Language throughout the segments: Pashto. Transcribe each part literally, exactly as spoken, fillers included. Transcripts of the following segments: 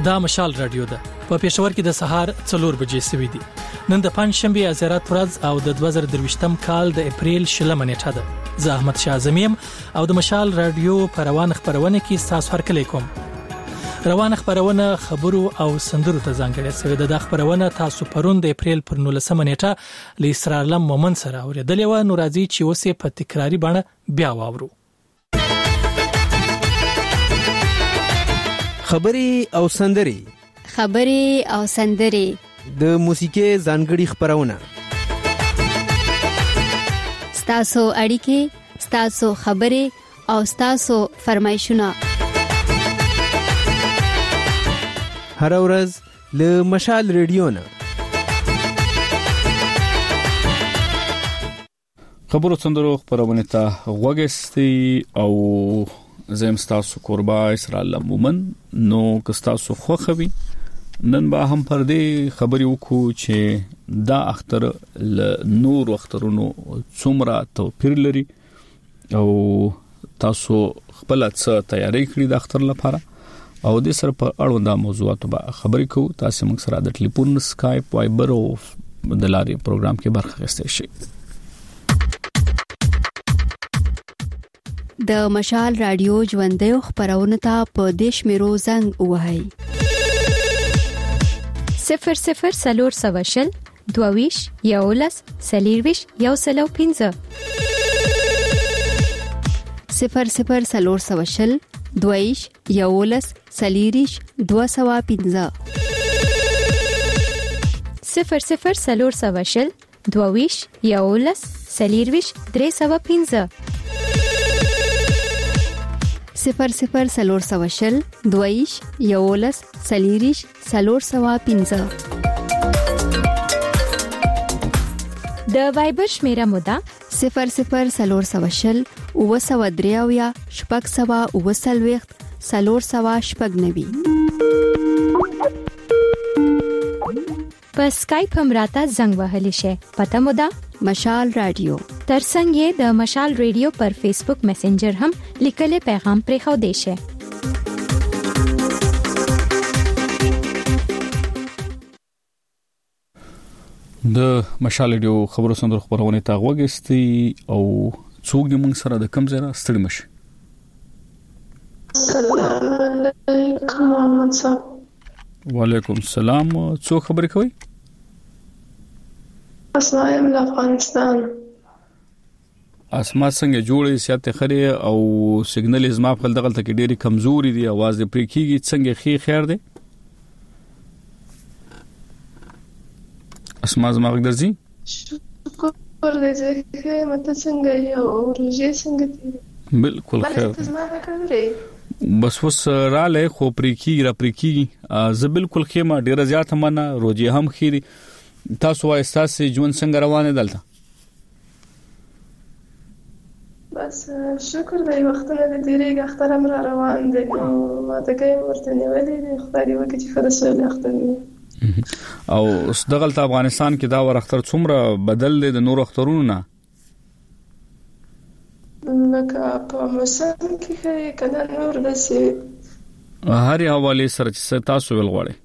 دا مشال رادیو ده په پېښور کې د سهار څلور بجې سوي دي. نن د پنځ شنبه ازرات ورځ او د دوه زره درویشتم کال د اپریل شلمه نیټه ده. زه احمد شاه زمیم او د مشال رادیو په روان خبرونه کې تاسو هرکلی کوم. روان خبرونه خبرو او سندرو ته ځانګړې شوې ده. د خبرونه تاسو پرون د اپریل پر نولسمه نیټه ل اسرائیل مومن سره اوریدلې و. نو راځي چې اوسې په تکراری بڼه بیا واورو. خبري او سندري خبري او سندري د موسیقي ځانګړي خبرونه ستاسو اړیکې ستاسو خبري او ستاسو فرمایشونه هر ورځ له مشال ریډیو نه. خبرو سندرو خبرونه ته وګستي او زم ستاسو قربا اسرائیل مومن. نو که ستاسو خوخوي نن به هم پر دې خبري وکړو چې دا اختر ل نور اخترونو څومره توپیر لري او تاسو خپل څه تیاری کړی د اختر لپاره او د سر په اړوند موضوعاتو به خبرې کوو. تاسو موږ سره د ټلیفون سکایپ وایبر او د لاري پروګرام کې برخه اخیستئ شئ. د مشال رادیو ژوندۍ خبرونه ته په دیش میرو زنګ وهاي صفر صفر سلور سواشل دوویش یولس سلیرویش یو سلو پینزه صفر صفر سلور سواشل دوویش یولس سلیریش دو سوا پینزه صفر صفر سلور سواشل دوویش یولس سلیرویش درې سوا پینزه صفر صفر سلور سواشل دویش یولس سلیریش سلور سوا پینزه. د وایبر شمیره مودا صفر صفر سلور سواشل او سوا دریاویا شپږ سوا او سلويخت سلور سوا شپږ نوي. په سکایپ هم راته زنګ وهلی شي. پته مودا مشال رادیو. ترڅنګ یې د مشال رادیو پر فیسبوک میسنجر هم لیکلي پیغام پرې خو دی شي. د مشال رادیو خبرو سندرو خبرونه ته وګستي او څوک دې موږ سره د کم ځای ستړي مشي. السلام علیکم محمد صاحب. وعلیکم السلام. څو خبرې کوي؟ اسماء من افغانستان. اسماء څنګه جوړې سیاته خري او سیګنل زما په دغه ته کې ډېری کمزوري دي. आवाज دې پرې کیږي څنګه خې خیر دی؟ اسماء زما غږ شکر دې چې مته څنګه یو روزي څنګه دي؟ بالکل خیر. بس وس را له خو پرې کیږي را پرې کیږي. زه بالکل خېما ډېر زیات مننه. روزي هم خيري. تاسو وای تاسو ژوند څنګه روانه دلته؟ بس شکر دی وختونه د ډیرې اختر هم را روان دي. ما ته کوي ورته نیولې دي خدای وکړي چې فرصت اختر او دغلت افغانستان کې دا ور اختر څومره بدل دي د نور اخترونو نه؟ لکه په موسم کې کنه نور دسي هر حواله سره چې تاسو ول غواړي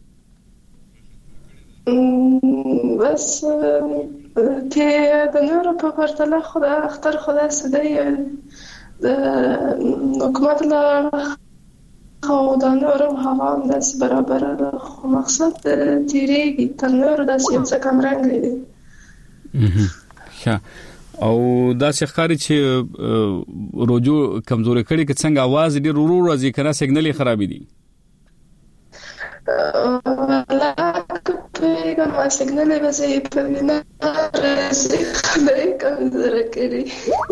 بس ته د نور په پرتله خدا اختر خدا سدي د حکومت لا خو دا نور هوا هم داس برابر ده. خو مقصد تیریږي تر نور داس یو څه کم رنگ لري. ښه او دا ښکاری چې روجو کمزوري کړي که څنګه आवाज ډیر ورو راځي کنه سیګنل خراب دي. لا پیغام سیګنل به زه په وینا راځي خدای کمزوري کړي.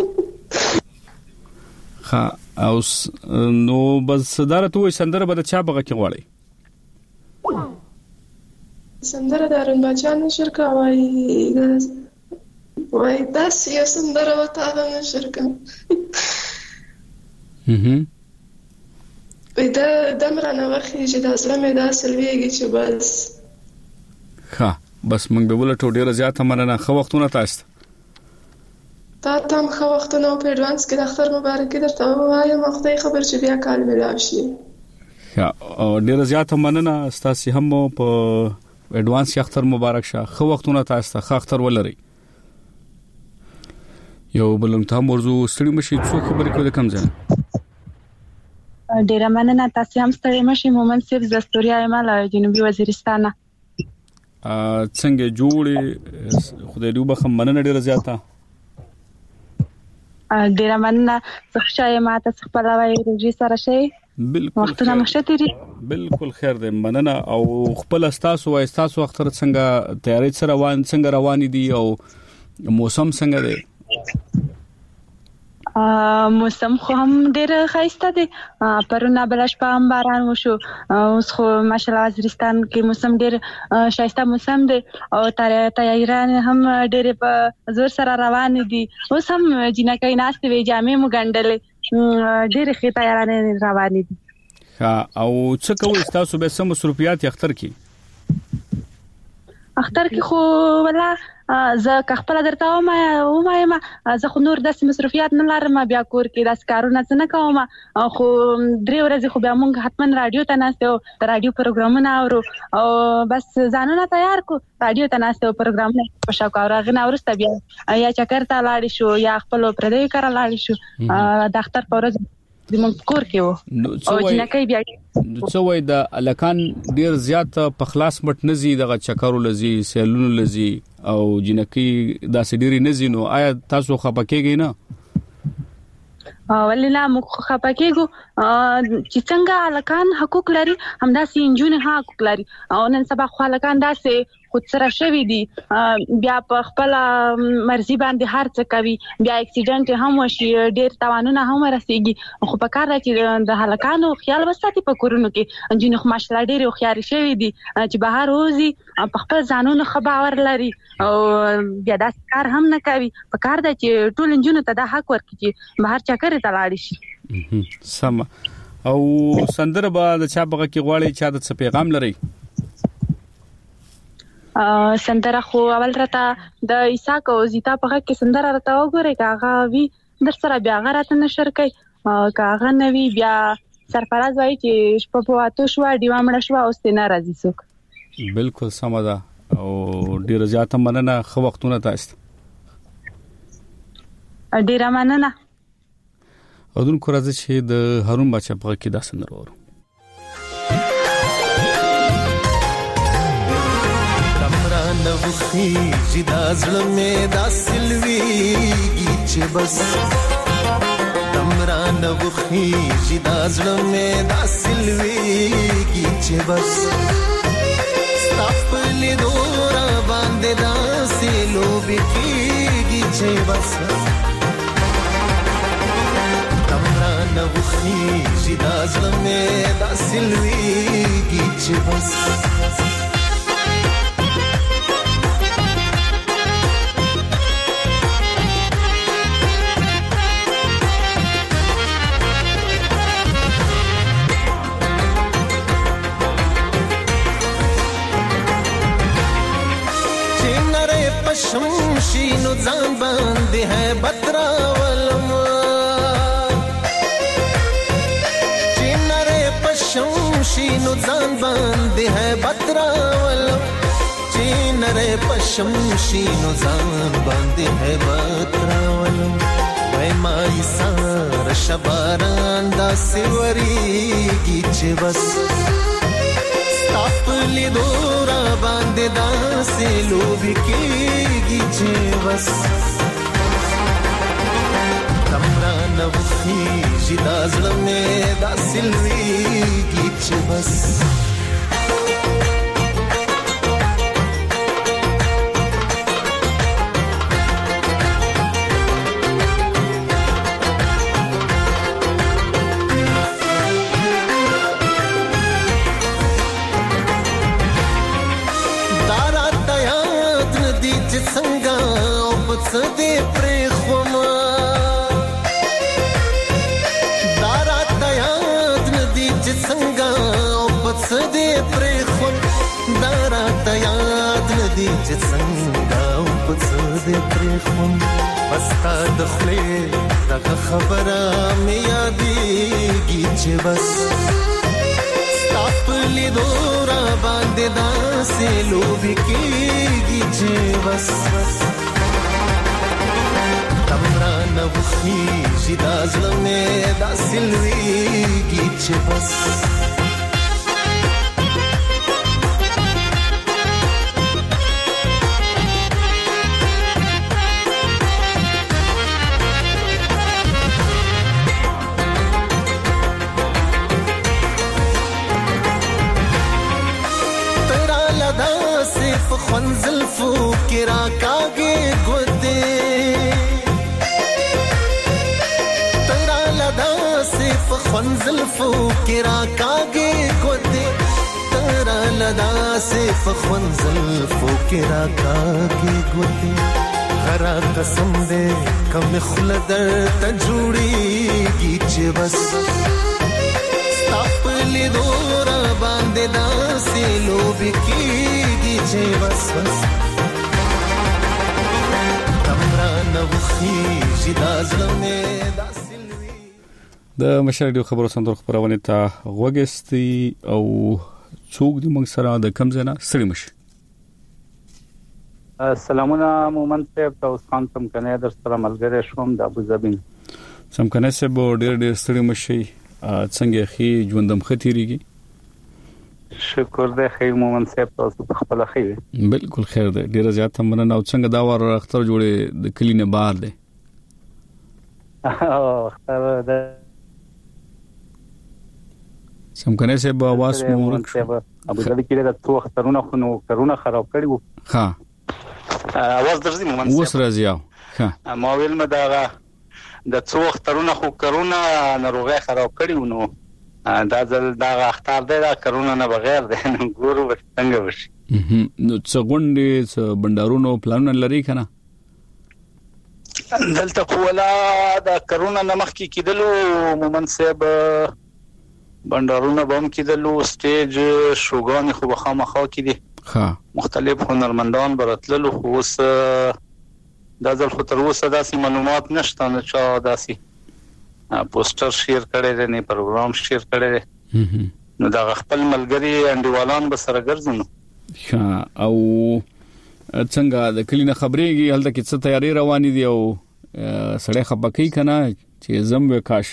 ها او نو بس دارته وې سندره به چا بغه کې غواړي؟ سندره د ارن بچان شرکا وای وای داس یو سندره وته د شرکا هم دا دمرانه وخی چې د اسلام د اصلويږي چې بس ها بس موږ به ولټو ډیره زیاته مننه. خو وختونه تاسو تا تم خو وختونه په اډوانس کې د اختر مبارکي درته وایم. خدای خبر چې بیا کال ملاوي شي. ښه ډیر زیات مننه تاسو هم په اډوانس اختر مبارک شه خو وختونه تاسو ته اختر ولري یو بلم ته موضوع ستړي مشي څو خبرې کوي کم ځای ډیر مننه تاسو هم ستړي مشي مومن صرف زستوریا ایمال جنوبي وزیرستان څنګه جوړې خدای دې وبخښه مننه ډیر زیاته ډیر مننه څه شای ماته خپل وای روجي سره شي بالکل وختونه مشتري بالکل خیر دې مننه او خپل استاسو وای استاسو اختر څنګه تیاری سره روان څنګه روان دي او موسم څنګه دی موسم خو هم ډیر خاصه دی پرونه بلش په هم باران وشو اوس خو ماشاءالله وزیرستان کې موسم ډیر شایسته موسم دی او تیاریان هم ډیر په زور سره روان دي اوس هم جنکې ناست وی جامې مو ګنډلې ډیر ښه تیاریان روان دي ها او څه کوي تاسو به سم مصروفیات اختر کې اختر کې خو ولا زه خپل درته ما وایم زه خو نور داسې مصروفیات نه لرم بیا کور کې داس کارونه څه نه کوم خو درې ورځې خو بیا مونږ حتمن رادیو ته ناستو د رادیو پروګرامونه اورو او بس ځانونه تیار کو رادیو ته ناستو پروګرامونه په شاو راغنه ورسته بیا یا چکر ته لاړ شو یا خپل پردې کار لاړ شو د اختر په ورځ د مونږ کور کې وو او جنکې بیا څو وای د الکان ډیر زیات په خلاص مټ نزي دغه چکرو لزي سیلونو لزي او جنکې داسې ډيري نزي نو آیا تاسو خپکیږئ نه ولله مخ خپکیګو چې څنګه الکان حقوق لري همدا سي انجونه حقوق لري او نن سبا خو الکان داسې خود سره شوی دي بیا په خپل مرزي باندې هر څه کوي بیا اکسیډنټ هم وشي ډیر توانونه هم رسیږي خو په کار راځي د هلکانو خیال وساتي په کورونو کې انجونه خو ماشاءالله ډیر خيار شوی دي چې بهر وځي په خپل ځانونو خبر لري او بیا داس کار هم نه کوي په کار د چې ټول انجونه ته د حق ورکړي چې بهر چکر ته لاړ شي سم او سندره به د چا بغه کې غواړي چا د څه پیغام لري سندره خو اول راته د عیسی کو زیتا په کې سندره راته وګورئ کاغه وی در سره بیا غراته نشر کوي کاغه نوی بیا سرفراز وای چې شپه په واتو شو دیوا مړ شو او ستنه راځي څوک بالکل سمدا او ډیر زیاته مننه خو وختونه تاسو ډیر مننه اذن کو راځي چې د هارون بچا په کې دا سندره ورو نوخي جدا زړه مې دا سلويږي چې بس تمرا نوخي جدا زړه مې دا سلويږي چې بس خپل دورا باندې دا سلوبي کېږي چې بس تمرا نوخي جدا زړه مې دا سلويږي چې بس شمشي نو ځان باندې ہے بترا ولم چینره پشمشي نو ځان باندې ہے بترا ولم چینره پشمشي نو ځان باندې ہے بترا ولم وای مای سار شباران دا سیوري کی بس خپل دورا باندې دا سلوبي کېږي چې بس تمرا نوخي جدا زړه مې دا سلويږي چې بس دې پرې خوما دارات یاد ندی چې څنګه او پڅ دې پرې خو دارات یاد ندی چې څنګه او پڅ دې پرې خو پستا د خلې دغه خبره مې یادېږي چې بس پلی دورا باندې داسې لوبي کېږي چې بس تمرا نوخي جدا زلمه داسې لويږي چې بس خنزل فو کرا کاگے گودے تیرا لدا صرف خنزل فو کرا کاگے گودے تیرا لدا صرف خنزل فو کرا کاگے گودے غرا قسم دے کم خلدر تجوڑی گی چھ بس ستاپلی دورا باندے دا سے لوبی کی بس بس تمرا نوخي جدا زلمه داسلوي د مشر ډیو خبرو صندوق خبرونه ته غوګستی او څوک د موږ سره د کم زنه سړي مشي السلامونه مومن صاحب تاسو خان سم کنه در سره ملګری شوم د ابو ظبي سم کنه سه بو ډیر ډیر سړي مشي څنګه خي ژوندم ختيريږي شکر دې خیر مومن صاحب تاسو په خپل خیر بالکل خیر دی ډیر زیات مننه او څنګه دا ور اختر جوړې د کلینه بار دی اختر د سم کنه سه په आवाज مو ابو ظبي کې د څو اخترونه خو نو کرونا خراب کړی وو ها आवाज درځي مومن صاحب اوس راځي ها ما ویل مداغه د څو اخترونه خو کرونا ناروغي خراب کړی وو نو دا ځل دا اختر دی دا کرونا نه بغیر دی ګورو څنګه وشي نو څه غونډې څه بندرونو پلانونه لري کنه دلته کولا دا کرونا نه مخکې کېدلو مومن صاحب بندرونو بم کېدلو سټیج شوګان خو بخامخا کېدي ها مختلف هنرمندان براتللو خو اوس دا ځل خو تر اوسه داسې معلومات نشته نه چا داسې پوسټر شیر کړي دي نه پروګرام شیر کړي دي نو دا خپل ملګری انډیوالان به سره ګرځنو او څنګه د کلینه خبرېږي هلته کې څه تیاری روانې دي او سړی خپکی کنه چې زم وکاش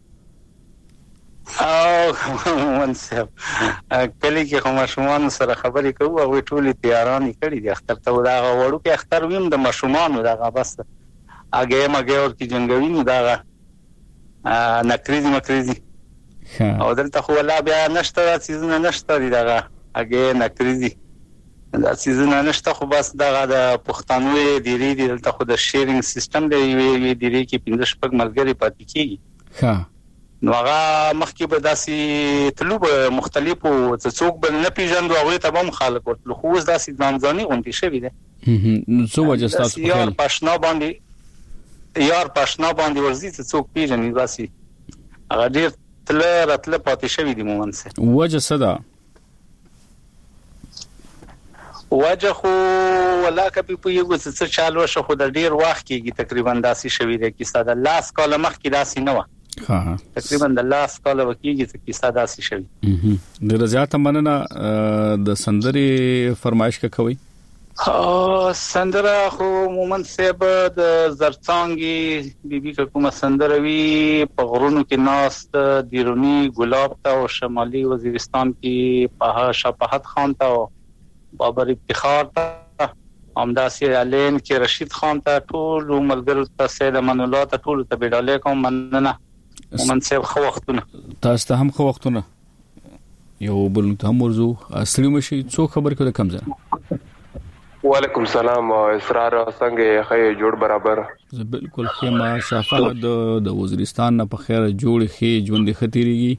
او منصب کلی کې کوم شومان سره خبرې کوو او ټولې تیارانی کړي دي اختر ته دا وړو کې اختر ویم د مشومان دا بس اگې مګې ور کې جنگوي نو دا نکریزي مکریزي او دلته خو لا بیا نشته سیزن نشته دی دغه اگې نکریزي دا سیزن نشته خو بس دغه د پښتنوي دیری دی دلته خو د شیرینګ سیستم دی وی دیری کې پنځه شپږ ملګری پاتې کیږي ها نو هغه مخکې به داسي طلوب مختلفو څوک بل نه پیژندو هغه ته هم خلک ورته خو اوس داسي ځانځاني غونډې شوی دی نو څه وجه تاسو په یار پښنا باندې یار پښنا باندې ورزي څوک پیژني داسي هغه ډیر تل راتله پاتې شوی دی مومن سه وجه صدا وجه خو ولا کبي په یو څه چالو شو خو د ډیر وخت کېږي تقریبا داسي شوی دی کې ساده لاس کاله مخ کې داسي نه و ها تقریبا د لاس کاله وکیږي چې کې ساده داسي شوی د رضایت مننه د سندري فرمایش کوي سندره خو مومن صاحب د زرڅانګي بیبي کومه سندره وی په غرونو کې ناس دیرونی ګلاب ته او شمالي وزیرستان کې په شفاعت خان ته بابر افتخار ته امداسي علین کې رشید خان ته ټول ملګرو ته سید امان الله ته ټول ته بیډاله کوم مننه مومن صاحب خو وختونه تاسو ته هم خو وختونه یو بل ته موضوع اصلي مشي څو خبر کړه کم ځه وعلیکم السلام اسرار څنګه خې جوړ برابر بالکل خیمه شفاعت د د وزیرستان نه په خیر جوړ خې ژوند ختیریږي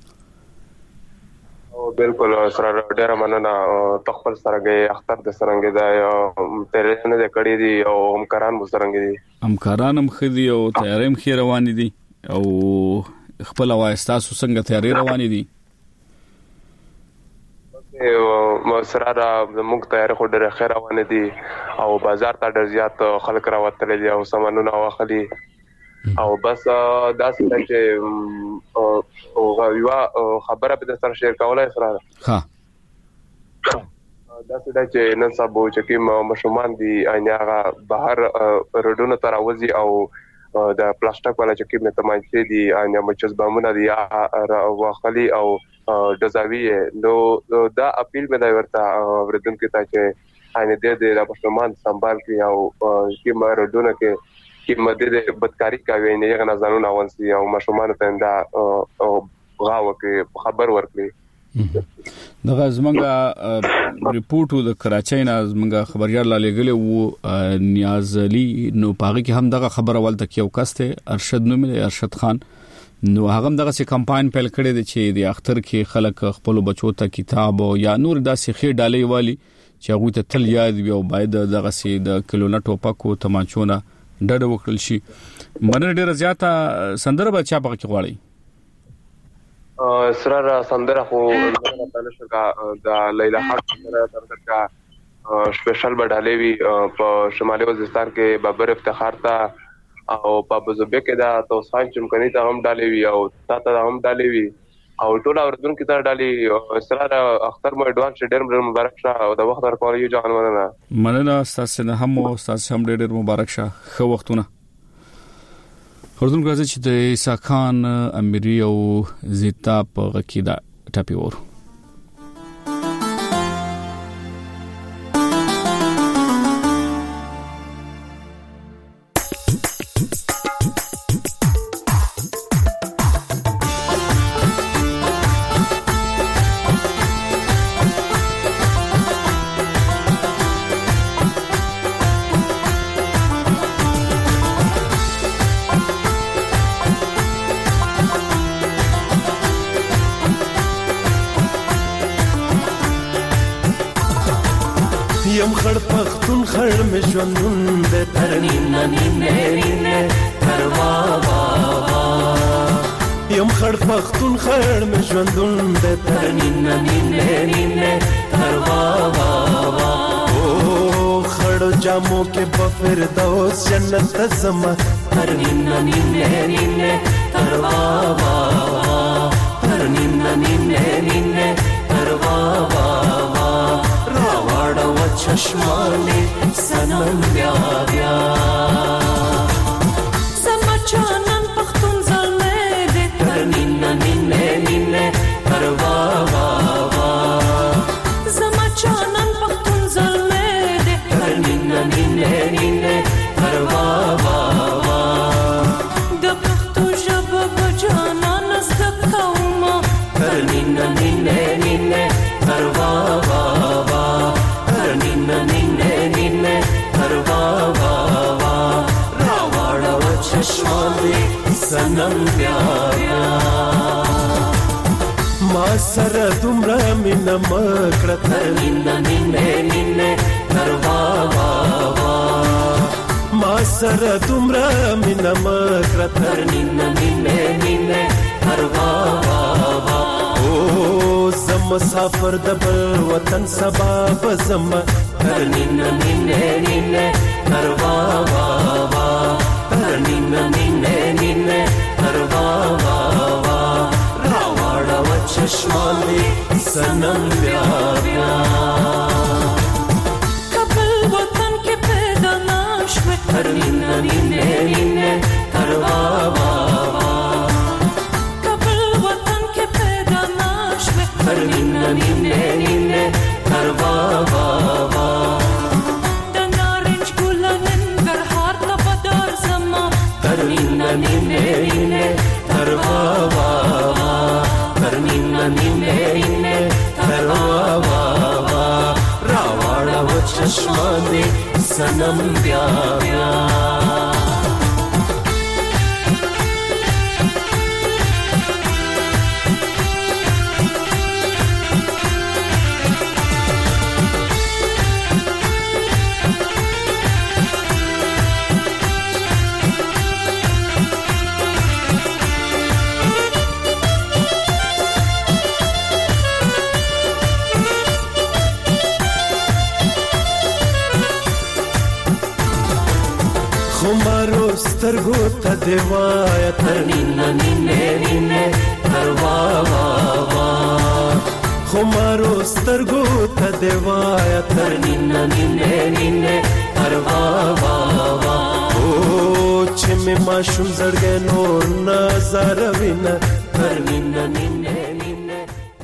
او بالکل اسرار ډیر مننه تخپل سرګي اختر د سرنګي دا تیرې نه د کړې دي او همکاران مو سرنګي دي همکاران هم خدي او تیاریم خې روان دي او خپل وایستاسو څنګه تیاری روان دي او مسرار موږ تیار خو ډېر خیر روان دي او بازار ته ډېر زیات خلک راوتل دي او سامانونه واخلي او بس دا څه چې او یو خبره به سره شیر کولای سره ها دا څه چې نن سبا چې کوم مشومان دي انیاغه بهر روډونو تر اوځي او د پلاستیک ولا چې کوم تمانچې دي انیا مچز بامونه دي واخلي او دزاوی نو دا اپیل مې دا ورته ورته کې تا چې ان دې د مشومان سنبال کړي او کوم روډونو کې چې مدد بدکاری کوي نه یې غنځانو ناونسي او مشومان ته دا غاوه کې خبر ورکړي دغه زمونږه ریپورت د کراچۍ نه زمونږه خبريال لګلې وو نیاز علي نو پاغي کې هم دغه خبره ولته کیو کسته ارشد نو ملي ارشد خان نو هغه دغه سي کمپاین پیل کړی دی چې د اختر کې خلک خپل بچو ته کتاب او یا نور داسې خې ډالې والی چې هغه ته تل یاد وي او باید دغه سي د کلونه ټوپکو تمانچونه ډډ وکړل شي مننه ډیره زیاته سندره به چا پکې غواړي سره سندره خو تعالی شکا د لیلا حق سره ترکا سپیشل بډالې وی په شمالي وزیرستان کې بابر افتخار تا او په بزوبه کې دا توسان چمکني ته هم ډالې وی او تاسو هم ډالې وی او ټول اوردون کې ته ډالې سره اختر مو اډوانس ډېر مبارک شه او د وخت تر کول یو ځان مننه مننه تاسو نه هم او تاسو هم ډېر مبارک شه خو وختونه خردون غازی چې د عیسی خان امیری او زیتا په غکیدا ټاپی ور یم خړ پختون خړ مې ژوندون د ترنین نین نین تروا وا یم خړ پختون خړ مې ژوندون د ترنین نین نین تروا وا او خړ جامو کې په فردوس جنت زما ترنین نین نین تروا وا ترنین نین نین تروا وا چشمانه سنم بیا بیا سما چانن پختون زلمه ده ترنین نین نین تروا وا وا سما چانن پختون زلمه ده ترنین نین نین تروا وا وا د پختو جب بجانان است کوما ترنین نین نین تروا وا سنم بیا بیا ما سره دومره مینه مکړه ترنین نین نین تروا وا وا ما سره دومره مینه مکړه ترنین نین نین تروا وا وا او زم مسافر د بل وطن سبا بزم ترنین نین نین تروا وا وا ترنین نین نین تروا وا وا راوړه و چشمانه سنم بیا بیا کبل وطن کې پیدا نشوه ترنین نین نین تروا وا وا کبل وطن کې پیدا نشوه ترنین نین نین تروا وا وا ترنین نین تروا وا وا ترنین نین تروا وا وا راوړه و چشمانه سنم بیا بیا سترګو ته دیوایا تر نینه نینه نینه تر وا وا وا خمارو سترګو ته دیوایا تر نینه نینه نینه تر وا وا وا او چې مې ماشوم زړګې نور نظر وینه تر نینه نینه نینه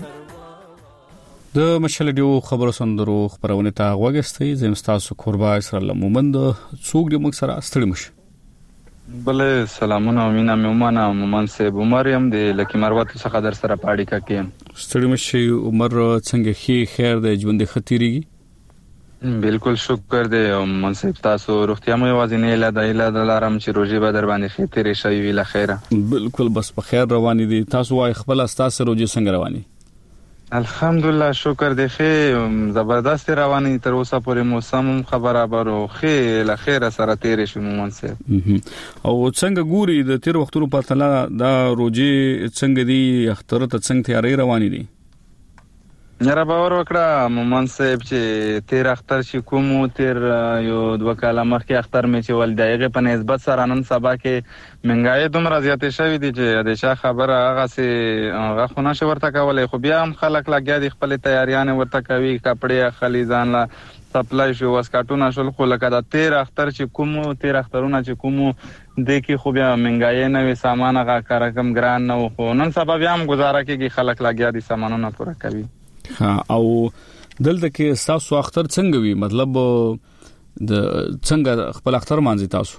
د مشل دیو خبرو سندرو خبرونه ته وګستې زم تاسو قربا اسرائیل مومند څوک دې موږ سره ستړي مش بل سلامونه مینا مومنه مومن صاحب عمر يم د لکی مروت څخه در سره پاړی ککې ستړي مش عمر څنګه خي خیر د ژوند خطرېږي بالکل شکر دې مومن صاحب تاسو روغتیا مو وازینې له د اله د لارم چې روزي به در باندې خطرې شوی ویله خیره بالکل بس په خیر رواني دي تاسو وايي خپل تاسو روزي څنګه رواني الحمدلله شکر دې خې زبردست رواني تر اوسه پورې موسم خبره برو خې له خیر سره تیرې شو مومن صاحب او څنګه ګوري د تیر وختونو په تله دا روزي څنګه دي اختر ته څنګه تیاری رواني دي یاره باور وکړه مومن صاحب چې تیر اختر شي کوم تیر یو دوه کاله مخکې اختر مې چې ول دغه په نسبت سره نن سبا کې منګای دومره زیاتې شوې دي چې د شا خبره هغه سي هغه خونه شو ورته کولای خو بیا هم خلک لګیا دي خپل تیاریان ورته کوي کپڑے خلی ځان لا سپلای شو واسکاټونه شول خو لکه دا تیر اختر چې کوم تیر اخترونه چې کوم د کې خو بیا منګای نه وي سامان هغه کارکم ګران نه خو نن سبا بیا هم گزاره کوي خلک لګیا دي سامانونه پوره کوي ها او دلته کې تاسو اختر څنګه وي مطلب د څنګه خپل اختر مانځي تاسو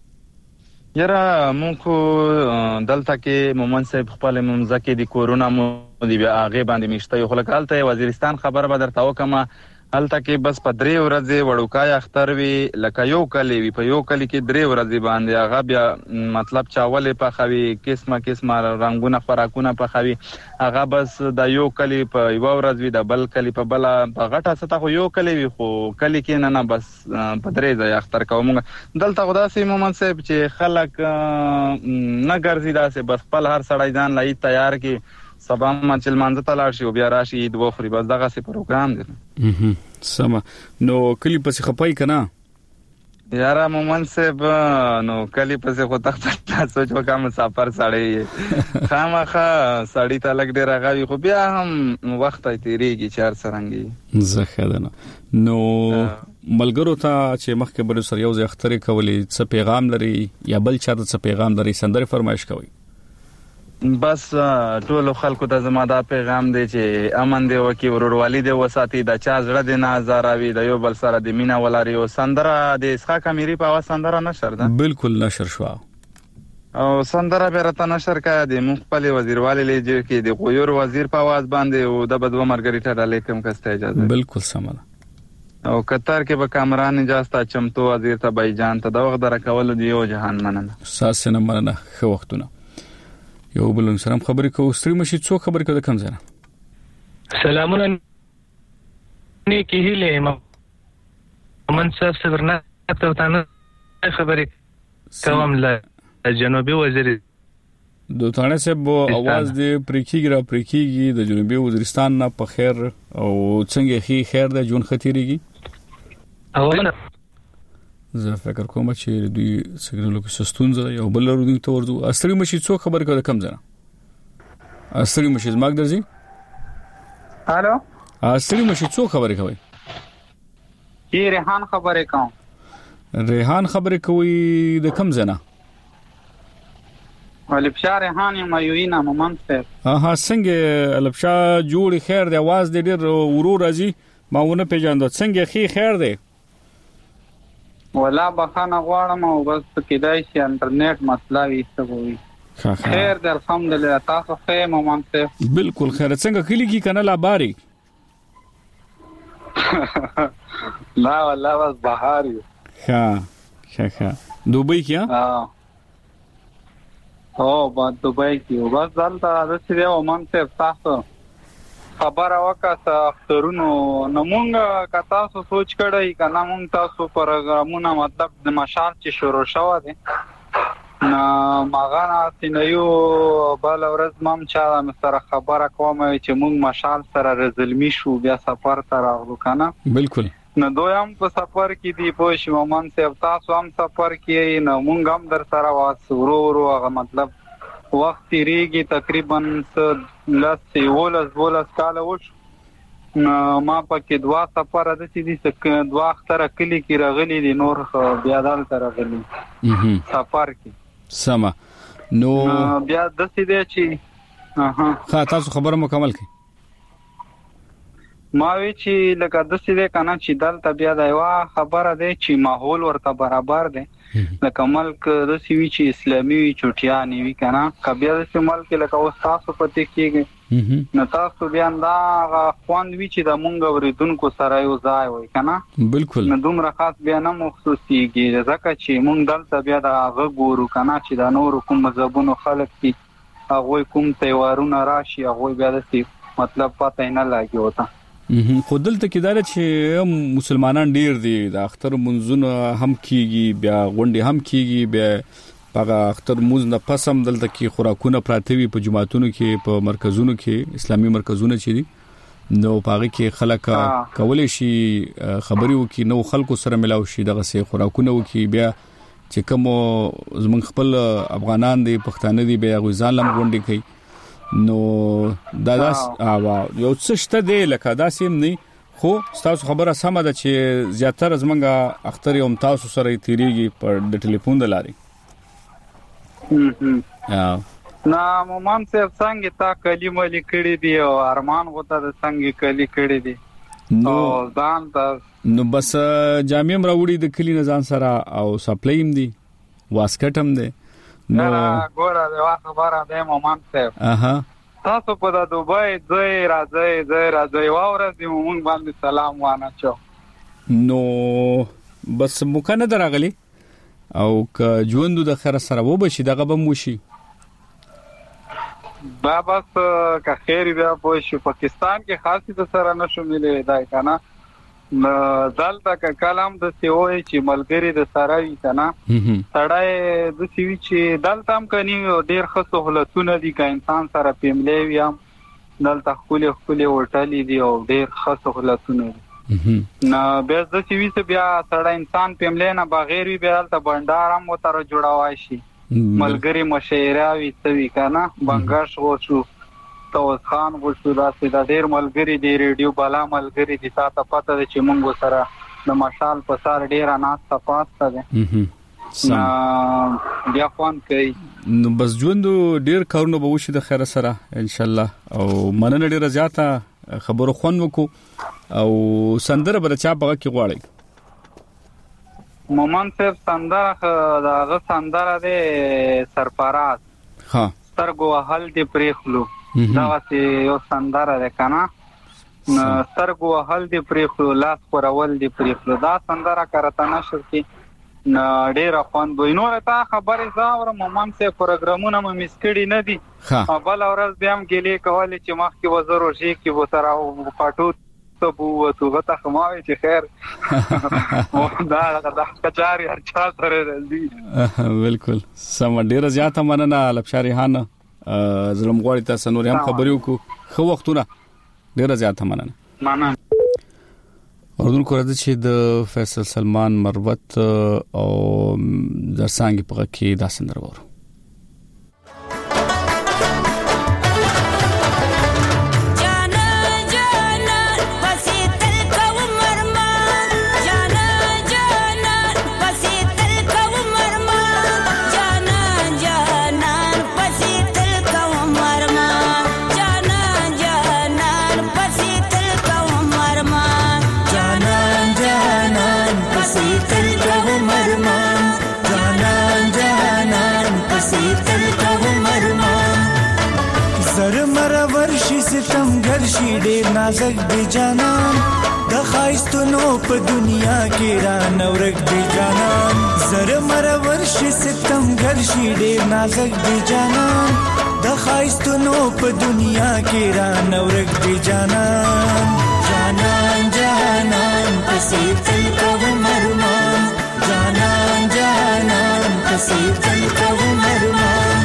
یاره مونږ دلته کې مومن صاحب خپل ممزکه دي کورونا مو دی بیا هغه باندې مشته خو لکالته وزیرستان خبر به درته وکما هلته کې بس په درې ورځې وړوکای اختر وی لکه یو کلی وی په یو کلی کې درې ورځې باندې هغه بیا مطلب چاولې په خوي قسمه قسمه رنگونه خوراکونه په خوي هغه بس د یو کلی په یو ورځ وی د بل کلی په بل په غټه ستا خو یو کلی وی خو کلی کې نه نه بس په درې ځای اختر کوم دلته خدا سي مومن صاحب چې خلک نه ګرځي داسې بس خپل هر سړی ځان لای تیار کی سبا ما چې مانځه ته لاړ شي او بیا راشي عید وخوري بس دغه سي پروګرام دی سم نو کلی پس خپای کنه یاره مومن صاحب نو کلی پس خو تخت سوچ وکم مسافر سړی خامخه سړی ته لګ ډیر غوي خو بیا هم وخت تیریږي چار سرنګي زخه ده نو ملګرو ته چې مخکې بل سره یو ځای اختر کولې څه پیغام لري یا بل چا څه پیغام لري سندره فرمایش کوي بس ټول خلکو ته زما دا پیغام دی چې امن دی وکي ورورولي دی وساتي د چا زړه دی نه زاراوي د یو بل سره د مینا ولاري او سندره د اسحاق اميري په اواز سندره نشر ده بالکل نشر شو او سندره بیرته نشر کړه د مخبل وزیروالي لږه کې د غویر وزیر په اواز باندې او د بدو مرګریټا علیکم کسته اجازه بالکل سمه او قطر کې به کامران اجازه چمتو وزیر ته بایجان ته د وخت درکول دی او جهان مننه ساسنه مننه خو وختونه یو بل سلام خبرې کو ستړي مشي څو خبرې کو د کم ځنه سلامونه نیکی هله مومن صاحب صبرنا ته وتانه خبرې کوم له جنوبي وزیر دوتانه صاحب आवाज دې پریکیږي را پریکیږي د جنوبي وزیرستان نه په خیر او څنګه خي خیر د جون خطرېږي اوله زه فکر کوم چې دوی سګنالو کې سستونځه یو بل ورو ته ورځو استری مشي څو خبر کړه کم ځنه استری مشي زماګ درځي هالو استری مشي څو خبرې کوي کی ریحان خبرې کوم ریحان خبرې کوي د کم ځنه الفشار ریحان یم یوینا مومن صاحب ها څنګه الفشا جوړ خیر دی आवाज دې ډېر ورو راځي ماونه پیژاند څنګه خي خیر دی ولا بخانه غواړم او بس کېدای شي انټرنیټ مسله وي څه وي خیر در الحمدلله تاسو خیر مومن صاحب بالکل خیر څنګه کلی کی کنه لا باري لا والله بس بهار یو ها ها ها دوبۍ کې ها او با دوبۍ کې بس ځلته د سړي مومن صاحب تاسو خبر اوکاسه اخترونو نمونږه کا تاسو سوچ کړئ کنه مونږ تاسو پروګرامونه مطلب د مشال چې شروع شوه دي نا ماغانا سينيو بل ورځ مم چا سره خبره کوم چې مونږ مشال سره رزلمی شو بیا سفر سره وکنه بالکل نو دویم په سفر کې دی په شومان صاحب تاسو هم سفر کې نو مونږ هم در سره واسو ورو ورو هغه مطلب وخت تیریږي تقریبا لس ولس ولس کال وش نو ما پکې دوا سفر د سې دي څخه دوا اختر کلی کې راغلي دي نور بیا دال تر راغلي سفر کې سما نو بیا د سې دي چې اها ها تاسو خبره مکمل کړئ ما وی چې لکه د سې دي کنه چې دلته بیا دا یو خبره ده چې ماحول ورته برابر ده لکه ملک د سې وی چې اسلامي وی چټیا نه وی کنه کبیا د سې ملک لکه اوس تاسو پته کېږي نو تاسو بیا دا خوان وی چې د مونږ ورېدونکو سره یو ځای وای کنه بالکل نو دومره خاص بیا نه مخصوصيږي ځکه چې مونږ دلته بیا دا غوړو کنه چې د نور کوم مذهبونو خلک دي هغه کوم تیوارونه راشي هغه بیا د سې مطلب پته نه لاګي وته خو دلته کې دا چې مسلمانان ډیر دي د اختر منځونه هم کیږي بیا غونډې هم کیږي بیا هغه اختر موز نه پسم دلته کې خوراکونه پراته وي په جماعتونو کې په مرکزونو کې اسلامي مرکزونه چي دي نو پاره کې خلک کولای شي خبري وکي نو خلکو سره ملاو شي دغه سه خوراکونه وکي بیا چې کوم زمون خپل افغانان دي پښتانه دي بیا غوځان لم غونډې کوي نو دا داس اوا یو څه شته دی لکه دا سیم نه خو تاسو خبره سمه ده چې زیاتره زمونږه اختر یوم تاسو سره تیریږي پر د ټلیفون د لاري نا مومن صاحب څنګه تا کلمه لیکړې دی او ارمان غوته د څنګه کلی کړې دي نو ځان ته نو بس جامع راوړي د کلی نه ځان سره او سپلایم دي واسکټم دي نو ګوره دا خبره ده مومن صاحب اها تاسو په د دوبای ځای راځي ځای راځي واورې دې مونږ باندې سلام وانه چو نو بس مکنه دراغلی او ک ژوند د خیر سره و بشي دغه به موشي بابا که خیر بیا په شو پاکستان کې خاصی د سره نشو ملي دای کنه دلته کلام د سیوي چې ملګری د سره وي کنه سړی د سیوي چې دلته هم کني ډیر ښه سہولتونه دي که انسان سره پیملې وي دلته خپل خپل ورټلې دي او ډیر ښه سہولتونه دي نو بیا د سیوي څخه بیا سړی انسان پیملې نه بغیر وي بیا دلته بندر هم وتر جوړوای شي ملګری مشاعره وي څه وی کنه بنګاش وشو توس خان وشو داسې د ډیر ملګری دی ریډیو بالا ملګری دي تاسو پته ده چې مونږ سره د مشال په سار ډیر اناس صفات ده نو بیا فون کوي نو بس ژوند ډیر کارونه به وشي د خیر سره ان شاء الله او مننه ډیر زیاته خبرو خون وکړو او سندره به چا بغه کې غواړي مومن صاحب سندره داغه سندره ده سرفراز ها سترګو حل دی پریخلو دا واسه یو سندره ده کنه سترګو حل دی پریخلو لاس پرول دی پریخلو دا سندره کرته نشر کی ډیر خوان دوی نور ته خبره زاور مومن صاحب پروګرامونه مې مسکړی نه دي بل اورز بیا هم ګلې کولې چې مخ کې وزرو شي کې و سره پټو ته بو تو غته خماوي چې خیر دا دا کچاري هر چا سره دي بالکل سم ډیر زیاته مننه لبشاریحان زلم غوړی تاسو نور هم خبرې وکړو خو وختونه ډیر زیاته مننه مننه اردن کو راځي چې د فیصل سلمان مروت او د سانګ په کې دا سندره وره ستم ګرشي ډېر نازک دی جانان د خایستونو په دنیا کې را نورک دی جانان زر مر ورشي ستم ګرشي ډېر نازک دی جانان د خایستونو په دنیا کې را نورک دی جانان جانان جانان پسې تل کوم ارمان جانان جانان پسې تل کوم ارمان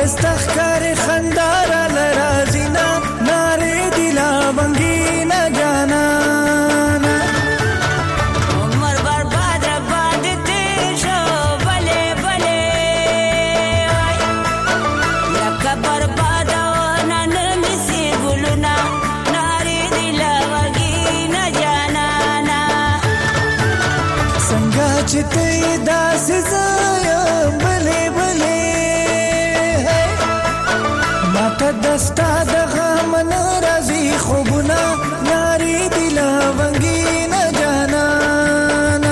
دستخکار خندار لرازینا ناره دلا بنگینا جانانا عمر برباد رباد تیر شو بله بله لکه برباد نن نسی گلونا ناره دلا بنگینا جانانا سنگا چته داس زایا بله بله ماته دستا د غم ناراضي خوبونه ناري دلا ونګینا جانانا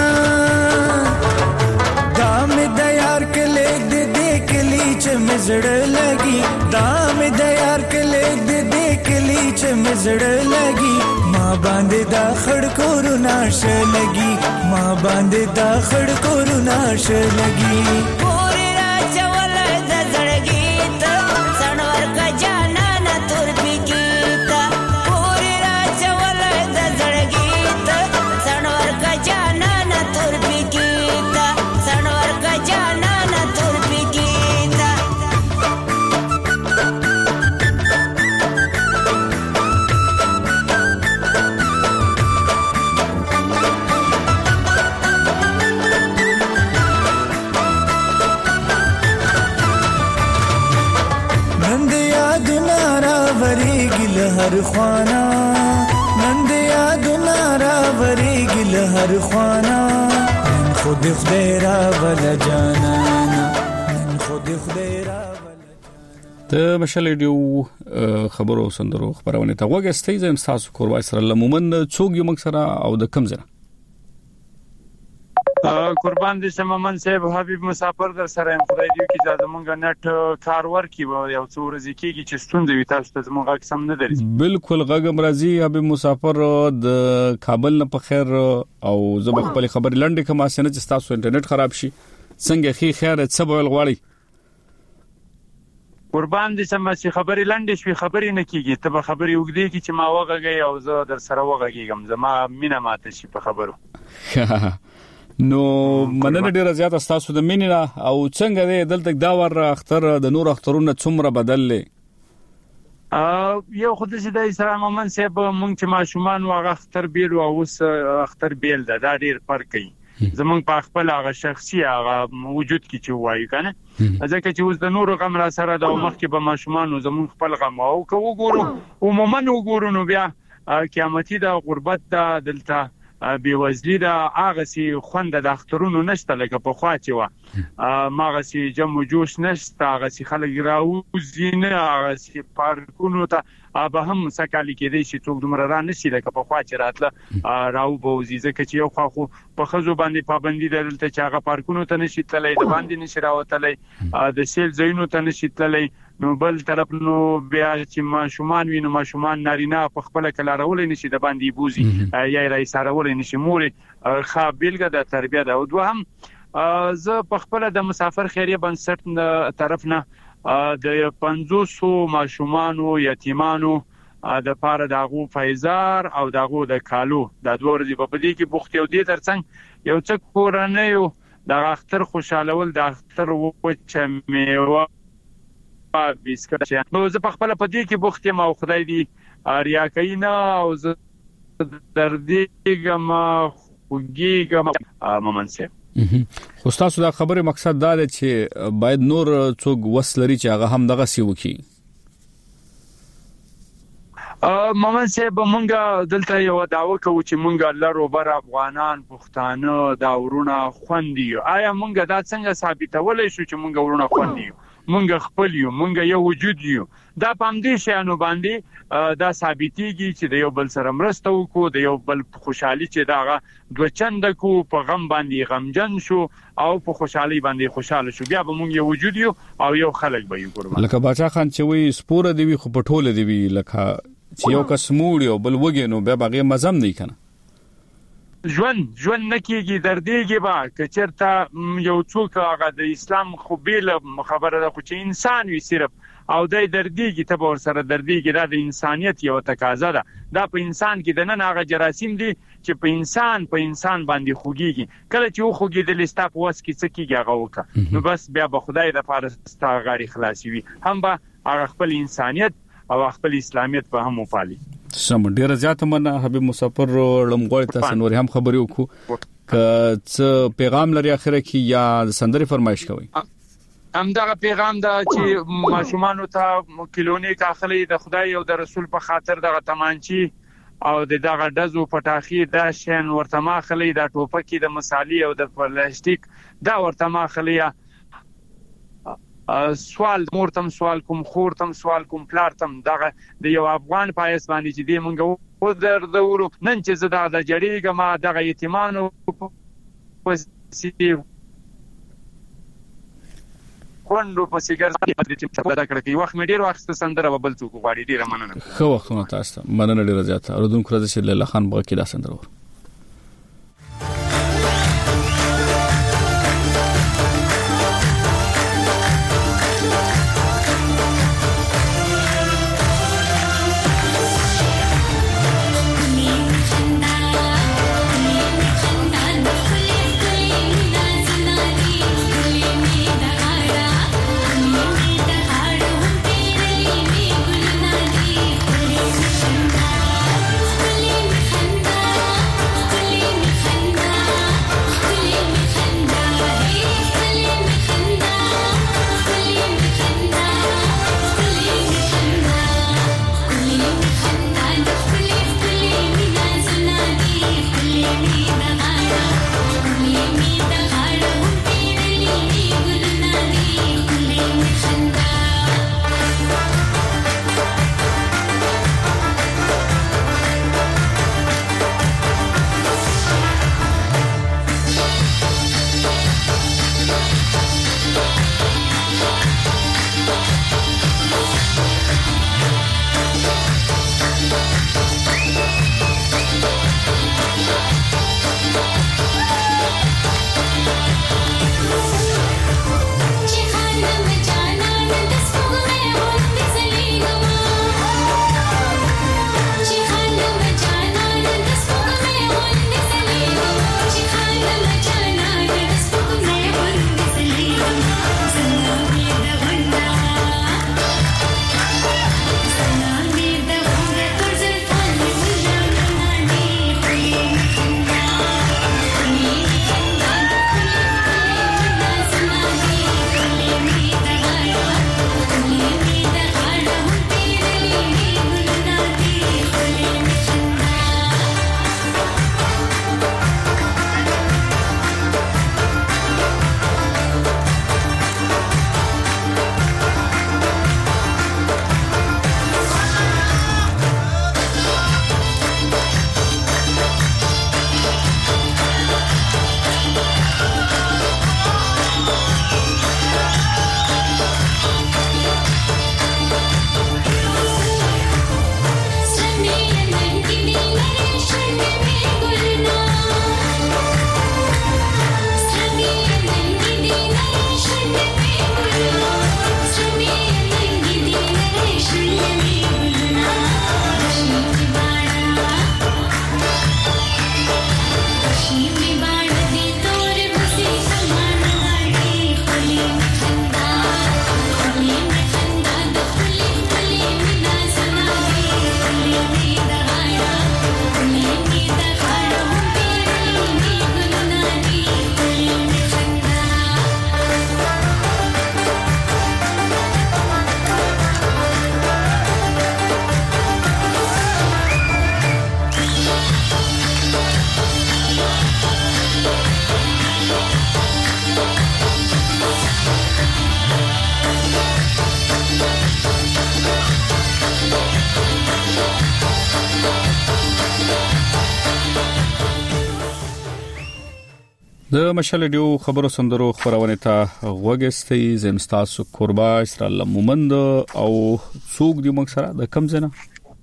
دام د یار کله د دې کلی چې مزړ لګي دام د یار کله د دې کلی چې مزړ لګي ما باندې دا خړ کورونه ش لګي ما باندې دا خړ کورونه ش لګي پوری راچول د زړګي ته سنور کا جانا نه تور پکیتا پوری راچول د زړګي ته سنور کا جانا نه تور پکیتا سنور کا جانا نه تور پکیتا نند یادونه راوریږي له هر خوانا نند یادونه راوریږي له هر خوانا نن خود خدای را ول جانانا نن خود خدای را د مشال ریډیو خبرو سندرو خبرونه ته وګستې زم تاسو کوربای سره لمومن څوک یو مکسره او د کم زره قربان دي سممن صاحب حبيب مسافر در سره خدای دې کی اجازه مونږ نت کارور کی یو څو ورځې کېږي چې ستوند وي تاسو ته مونږ قسم نه درې بالکل غږم راځي حبيب مسافر د کابل نه په خیر او زه خپل خبر لنډه کما سنه چې تاسو انټرنیټ خراب شي څنګه خي خیر څه بول غواړي قربان دي سم چې خبري لنډه شوي خبري نه کیږي ته به خبري وګدې کی چې ما وګږی او زه در سره وګږم زما مینه ماته شي په خبرو نو مننه ډیره زیات تاسو د مینه او څنګه دی دلته دا ور اختر د نور اخترونه څومره بدللې ا یو خدای دې د اسلام مومن صاحب مونږ چې ماشومان واغ اختر بیل او اوس اختر بیل ده دا ډیر فرق کوي زمونږ په خپل هغه شخصي هغه وجود کې چې وایو کنه ځکه چې اوس د نور غم را سره د مخ کې به ماشومان زمونږ خپل غم او کو وګورو عموما وګورو نو بیا قیامتي د غربت د دلته بیوزلی دا هغه سي خوند د اخترونو نشته لکه په خوا چې وا ماغه سي جمع جوش نشته هغه سي خلک راوځي نه هغه سي پارکونو ته به هم سکالي کېدې شي څوک دومره را نشي لکه په خوا چې راتله راو بوزي ځکه چې یو خوا خو په خزو باندې پابندي دلته چې هغه پارکونو ته نشي تللی د باندې نشي راوتلی د سیل ځایونو ته نشي تللی نو بل طرف نو بیا چې ماشومان ویني ماشومان نارینه په خپل کله راولې نشي د باندې بوزي یا رئیس راولې نشي مور خا بیلګه د تربیه دا او دوهم زه په خپل د مسافر خیریه بنسټ طرف نه د پنځوس ماشومانو یتیمانو د پاره داغو فایزار او داغو د کالو د دوه ورځې په دې کې بوخت یو دي ترڅنګ یو څه کورنۍ د اختر خوشالول د اختر وچ میوه بیسکټ نو زه په خپل په دې کې بوخت یم او خدای دې ریاکینا او زه دردېګم خوګېګم مومن صاحب خو تاسو دا خبره مقصد دا دی چې باید نور څوک وسلري چې هغه هم دغه سی وکي مومن صاحب مونږ دلته یو داوا کوو چې مونږ لرو بر افغانان پښتانه دا ورونه خوندي آیا مونږ دا څنګه ثابتولای شو چې مونږ ورونه خوندي مونږ خپل یو مونږ یو وجود یو دا پام دې شانو باندې دا ثابتيږي چې د یو بل سره مرسته وکړو د یو بل خوشحالي چې داغه دوه چند کو په غم باندې غمجن شو او په خوشحالي باندې خوشاله شو بیا به مونږ یو وجود یو او یو خلک به یو قربان لکه باچا خان چې وی سپوره دی وی خو پټوله دی وی لکه چې یو کس موړ او بل وګي نو بیا بغه مزم نه کنه ژوند ژوند نکېږي دردېږي با کچرته یو څوک هغه د اسلام خو بیل خبره ده خو چې انسان وي صرف او دای دردېږي ته ور سره دردېږي دا د انسانيت یو تقاضا ده دا په انسان کې د نن هغه جراثیم دي چې په انسان په انسان باندې خوږيږي کله چې و خوږیدل ستا په واس کې څه کیږي هغه وکړه نو بس بیا به خدای د پاره ستا غاړي خلاصي وي هم به هغه خپل انسانيت او خپل اسلامیت په هم وپالي. سم ډیر زیات مننه حبیب مسافر لمغوي تاسو نور هم خبري وکړو ک څه پیغام لري اخره کې یا سندري فرمایش کوي. همدغه پیغام دا چې ماشومان ته کلونی کاخلي د خدای او د رسول په خاطر دغه تمانچی او دغه دزو پټاخي دا شین ورته ماخلي دا ټوپکی د مصالي او د پلاستیک دا ورته ماخلي سوال مورتم سوال کوم خورتم سوال کوم پلارتم دغه د یو افغان پایس باندې چې دی مونږ و در دورو نن چې زه دغه د جریګه ما دغه یتیمانو پوزیټیو کوندو په سیګر چې په دا کړه کې وخت مې ډیر وخت سندره وبل څوک غواړي ډیر مننه خو وختونه تاسو مننه ډیر زیاته اردون کړه چې لاله خان بغا کې دا سندره د مشال ډیو خبرو سندرو خبرونه ته غوګستي زمستاسو قربا اسرائیل مومند او څوک دی موږ سره د کم زنه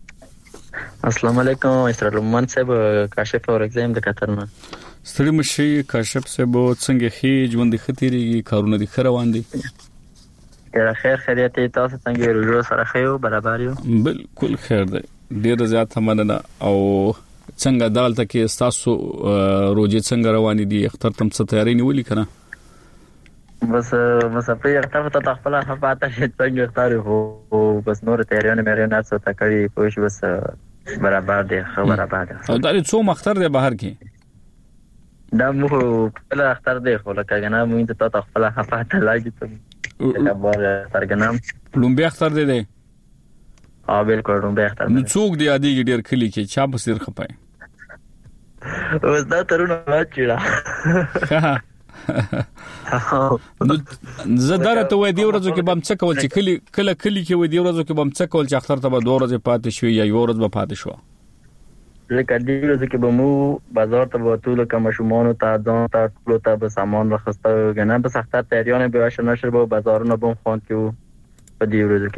السلام علیکم اسرائیل مومند صاحب کاشف اور ایگزام د قطر نه ستړي مشي کاشف صاحب څنګه خي ژوند خطرېږي کارونه دي خروان دي یا خیر خیریت تاسو څنګه روزو سره خيو برابر یو بالکل خیر دی ډیر زیات مننه او څنګه دالته کې تاسو روزي څنګه روان دي اختر تم څه تیاری نیولې کنه بس مسافر اختر ته خپل حفاظت څنګه اختر هو بس نور تیاریونه مې نه څه تا کوي پوښ بس برابر دي خبره بعد او دا څو مختر دی بهر کې دا مو خپل اختر دی خو لکه کنه مو ته تا خپل حفاظت لاګي ته دا بار ترګنام لومبي اختر دی دی اه بالکل لومبي اختر نو څوک دی ادي ډیر کلی کې چا په سر خپای اوس دا ترونه واچړه نو زدار ته وې دی ورځو کې بم څه کول چې کلی کله کلی کې وې دی ورځو کې بم څه کول چې اختر ته به دوه ورځې پاتې شو یا یو ورځ به پاتې شو لکه دی ورځو کې به مو بازار ته وټول کوم شومانو ته ځان ته ټول ته به سامان راخسته غنه به سخت تیاریونه به واشه نشر به بازارونه بم خوان کیو په دی ورځو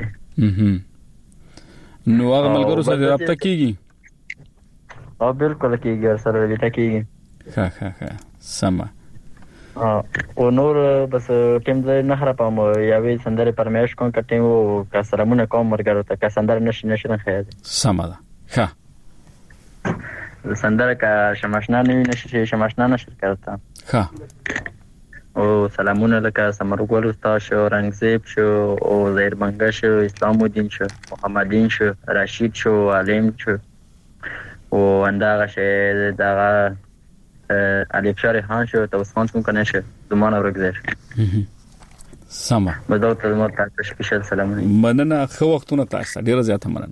کې نو هغه ملګرو سره رابطه کیږي او بالکل کیږي سره رابطه کیږي ها ها ها سما او نور بس ټیم دې نه خرابم یاوي سندره پرمیش کوم کټیم او کسرمونه کوم مرګرو ته کسندر نشي نشي نه خیر سما ده ها سندره کا شماشنا نه نشي شماشنا نشي کرتا ها او سلامونه لکه سمرګول استاد شو رنگزیب شو او زهیر بنگا شو اسلام الدین شو محمدین شو رشید شو علیم شو او انداغه شه دغه علی افشار خان شو توسخان کوم کنه شه زمانه ورګزر سما بدو ته مو تاسو سپیشل سلام مننه خو وختونه تاسو ډیره زیاته مننه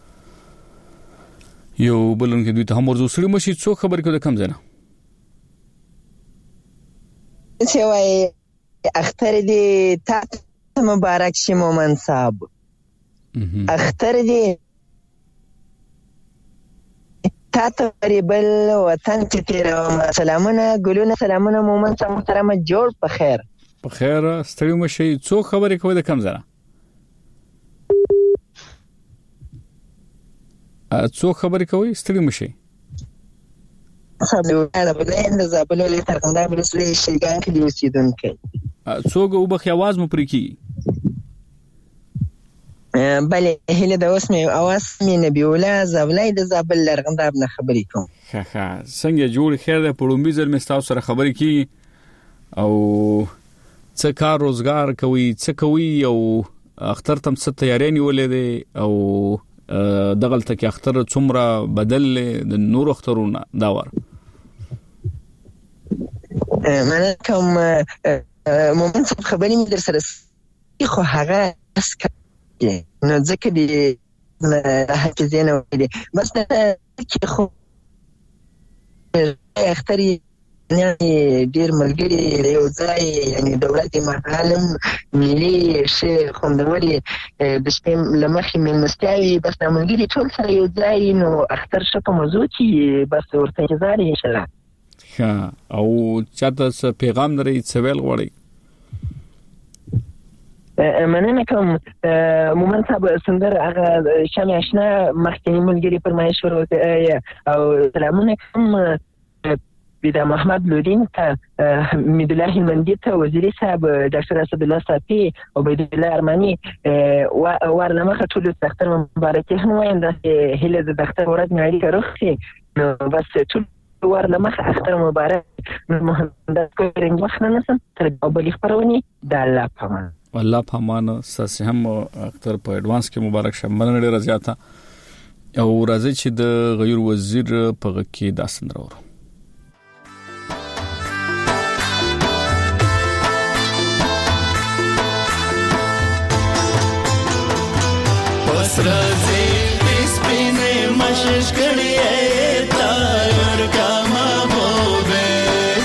یو بلون کې دوی ته هم ورزو سړي مشي څو خبر کې د کم زنه چې وای اختر دې تا مبارک شي مومن صاحب اختر دې تا ته بل وطن کې تیر سلامونه ګلونه سلامونه مومن صاحب محترم جوړ په خیر په خیر ستړي مشي څو خبرې کوي د کم زنه څو خبرې کوي ستړي مشي خبره بلند زابل له ترکمنده برسلې شیګان کې دی اوسیدونکو څوګه وبخي आवाज مو پرې کی بلې هله د اوس مې اواز مې نبی ولا زابلای د زابل لرغنده نه خبرې کوم ها ها څنګه جوړ خیر د پړومبي ځل مې تاسو سره خبرې کی او څه کار روزګار کوي څه کوي او اختر تم څه تیاری نیولې دي او دغلته کې اختر څومره بدل د نور اخترونه دا ور من کوم مومن څه خبرې مې در سره خو هغه اسکه نو ځکه دې حافظین ویلي بس دا کې خو اختر یعنی ډیر ملګری یو ځای یعنی دولت معلم ملي شي خوندوري د شپې لمخې من مستوي بس د ملګری ټول سره یو ځای نو اختر شپه موضوع کې بس ورته انتظار ان شاء الله ها او چاته څه پیغام لري څه ویل غواړي مننه کوم مومن صاحب سندر هغه شمع آشنا مخکنی ملګری فرمایش ورکړ او سلامونه کوم بیدا محمد لودین ته مید الله هلمندی ته وزیر صاحب ډاکټر اسد الله صافی او عبید الله ارمانی ورنمخه ټول دفتر مبارک هم وایم د هله د دفتر ورځ مې اړیکه روخي نو بس ټول ورنمخه اختر مبارک محمد کوم وخت نه سم تر بل خبرونی د الله پامان الله پامان ساسه هم اختر په اډوانس کې مبارک شه مننه ډیره زیاته او راځي چې د غیر وزیر په کې داسن راوړو Srazi ispine mashish kadiye tayar kama bobe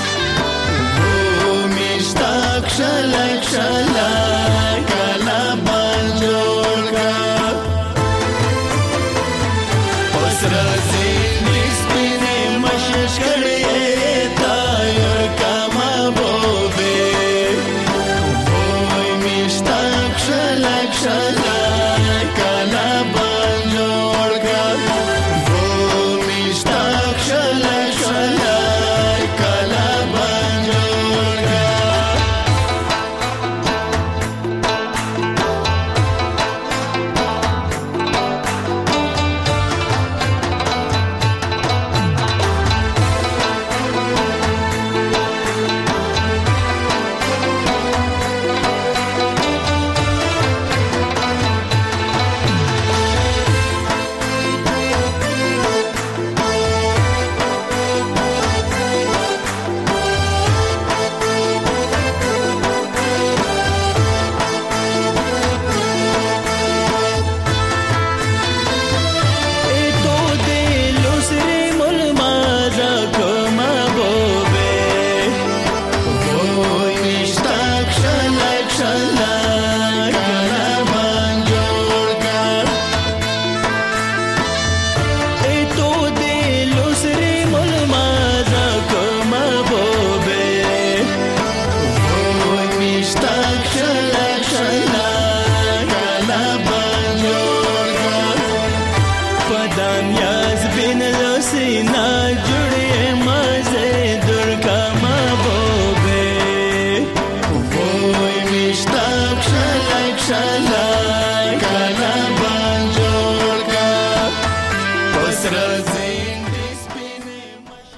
Bhumishtak shalak shalak kala banjolka Srazi ispine mashish kadiye tayar kama bobe Bhumishtak shalak shalak Kala banjolka, wo mich da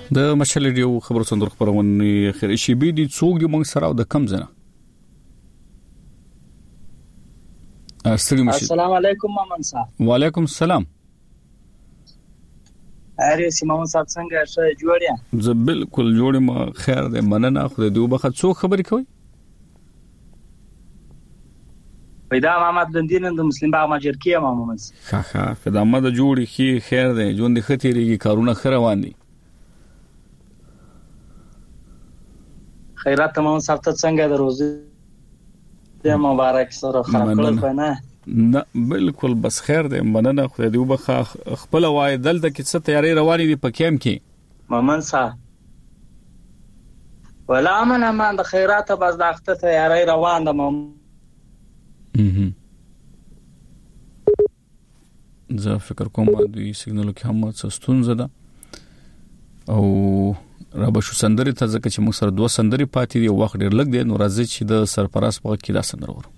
د مشال ریډیو خبرو صندوق خبرونه خیر شي بي دي څوک دی موږ سره د کم زنه السلام علیکم مامن صاحب. وعلیکم السلام. اره سیمون صاحب څنګه ښه جوړ یا؟ زه بالکل جوړ ما خیر ده مننه خو دې وبخښه څو خبرې کوي؟ پیدا محمد لندین د مسلم باغ ماجرکی مامون. ها ها پیدا ما د جوړی خي خیر ده جون د خطرېږي کارونه خروان دي. خیرات مامون صاحب ته څنګه د روزي د مبارک سره خراب کړل نه؟ نه بالکل بس خیر ده مننه خو دې وبخښه خپل وای دلته کې څه تیاری روانې دي پکېم کې مامن صاحب ولا من امان د خیرات بس د اخته تیاری روان ده مام زه فکر کوم دوی سیګنال کې هم څه ستونزه ده او را به شو سندري ته ځکه چې موږ سره دوه سندري پاتې دي وخت ډیر لګ دی نو راځي چې د سرپرست په کې دا سندره ورو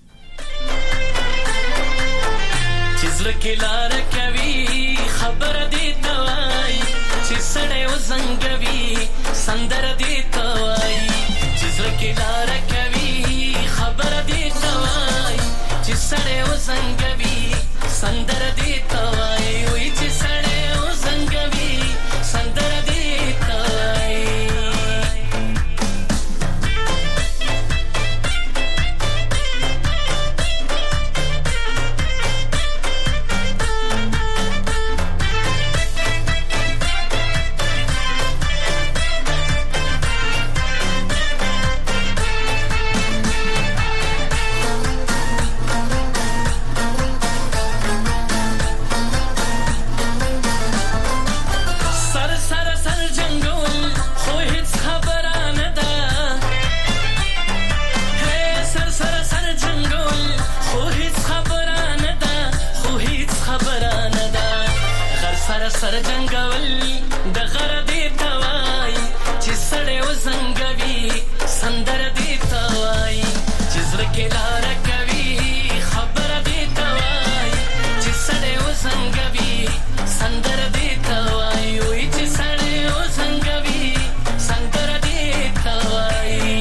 زړه لار کوي خبر دې توای چې سړې وزنګوي سندر دې توای چې زړه لار کوي خبر دې توای چې سړې وزنګوي سندر دې توای وای چې سړې وزنګوي سندر دې توای سر جنگول د غر دی توای چې سړې وزنګوي سندر دی توای چې زړه کې لار کوي خبر دی توای چې سړې وزنګوي سندر دی توای وای چې سړې وزنګوي سندر دی توای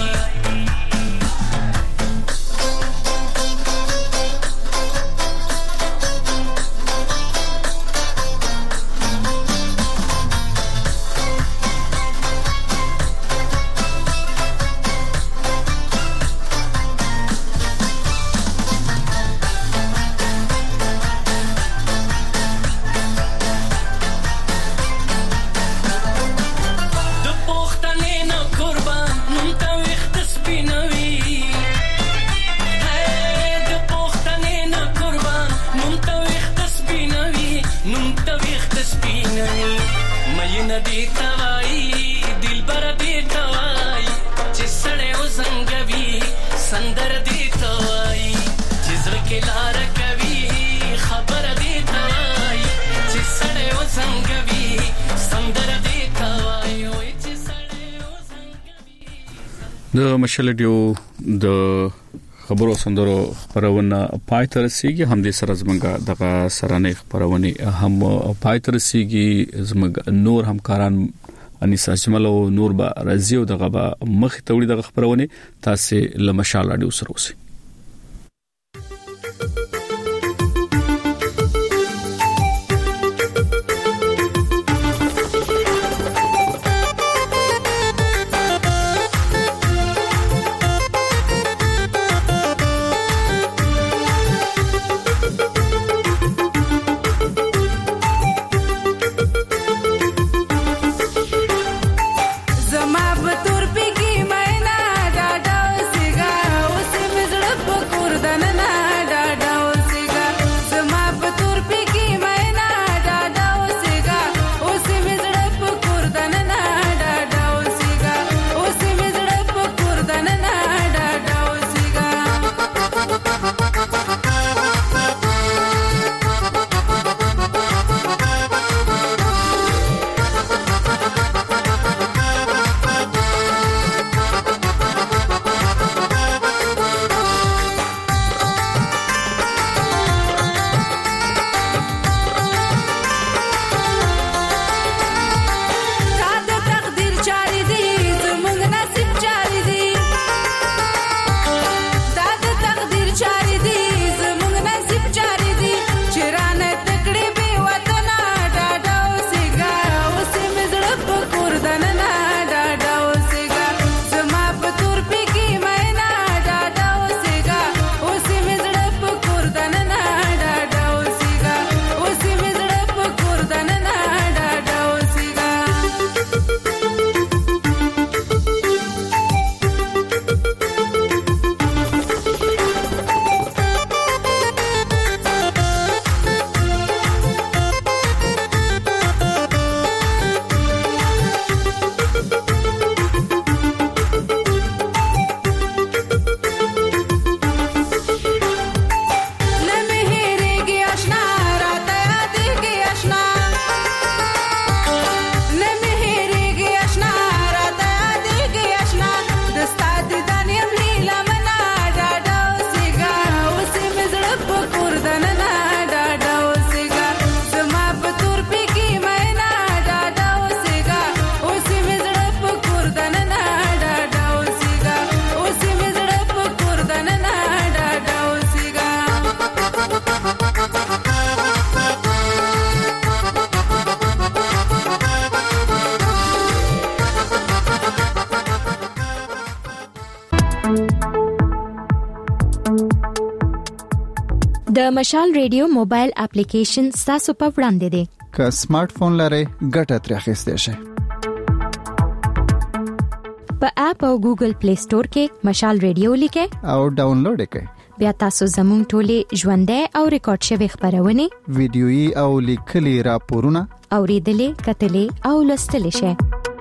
د مشال ډیو د خبرو سندرو خبرونه پای تر رسیدي هم د سره زمنګ دغه سرانه خبرونه هم پای تر رسیدي زمنګ نور همکاران انیسا جمل او نور با رضی او دغه مخ توړي دغه خبرونه تاسو له مشال ډیو سره اوسئ. زما په تور پی کې مېنا دا ډاو سیګا اوس مزړه د مشال ریډیو موبایل اپلیکیشن تاسو په وړاندې دی. که سمارټ فون لرئ ګټه ترې اخیستی شئ. په اپ او ګوګل پلی سٹور کې مشال ریډیو لیکئ او ډاونلوډ یې کړئ. بیا تاسو زموږ ټولې ژوندۍ او ریکارډ شوي خبرونه، ویډیويي او لیکلي راپورونه اوریدلې، کتلې او لوستلې شئ.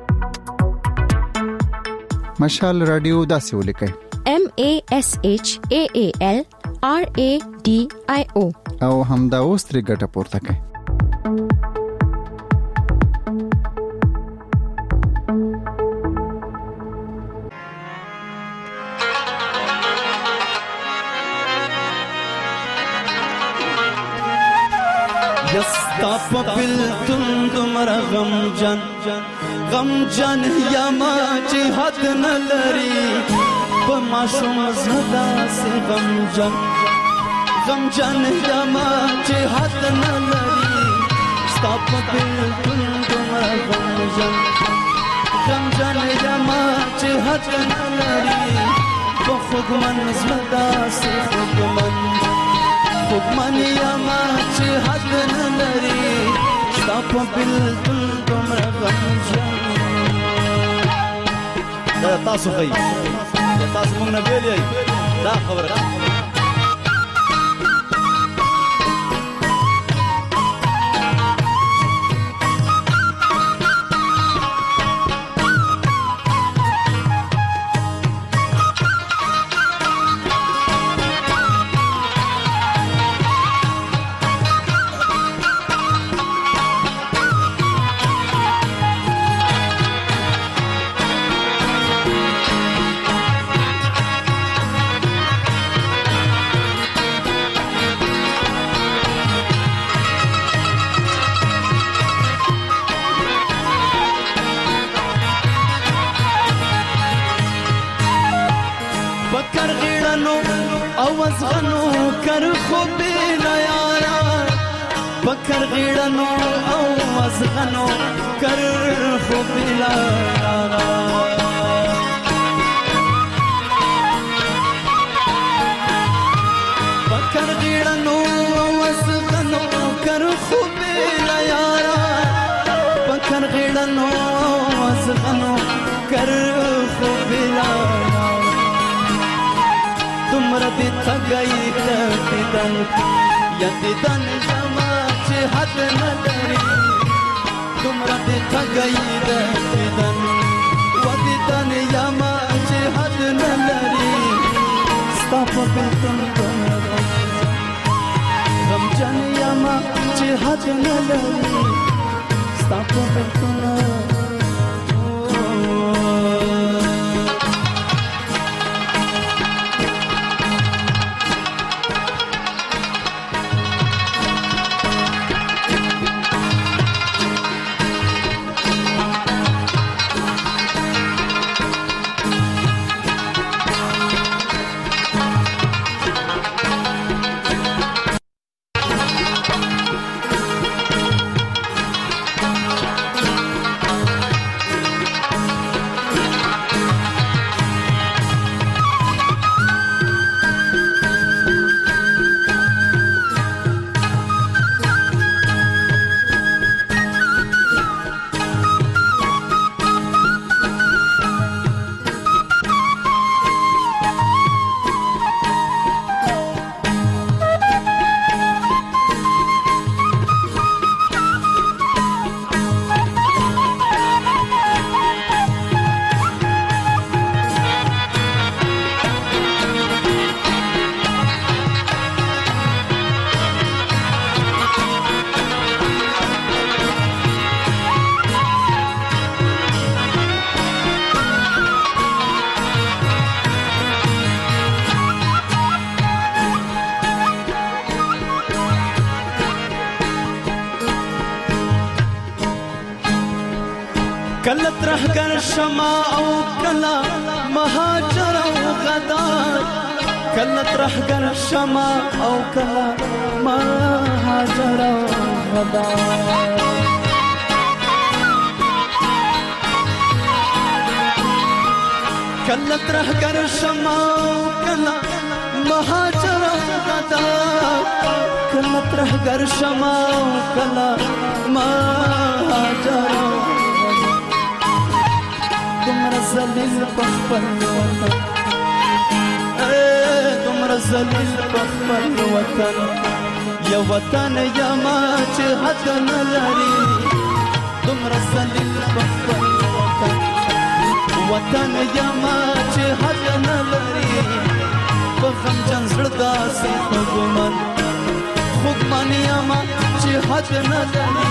مشال رادیو داسې ولیکئ: M A S H A A L R A D I O او همدا اوس ترې ګټه پورته کړئ. یستا پپل تم تمر غم جن غم جن یما چې حد نه لري په ماشوم زدا سي غم جن غم جن یما چې حد نه لري ستا پپل تم تمر غم جن غم جن یما چې حد نه لري په خوګمن زدا سي خوګمن خوګمن یما چې حد نه لري ستا په بلتون دومره غمجن. دا تاسو ښایي دا تاسو موږ نه بیل یئ دا خبره غنو کر خو بینا یارا بکر غیڑنو او از غنو کر خو بینا یارا بکر غیڑنو او از غنو کر خو بینا یارا بکر غیڑنو او از غنو کر خو بینا تمرا دی تگئی دیدن یا دیدن جما چه حد نداری تمرا دی تگئی دیدن و دیدن یما چه حد نداری ستا پا بیتن غم جن یما چه حد نداری ستا پا بیتن کله ترهګر شما او کله مهاجر او غدار کله ترهګر شما او کله مهاجر او غدار کله ترهګر شما او کله مهاجر او غدار کله ترهګر شمه او کله مهاجر دومره ذلیل په خپل وطن دومره ذلیل په خپل وطن یو وطن یما چې حد نه لري دومره ذلیل په خپل وطن وطن یما چې حد نه لري په غمجن زړه داسې خوږمن خوږمن یما چې حد نه لري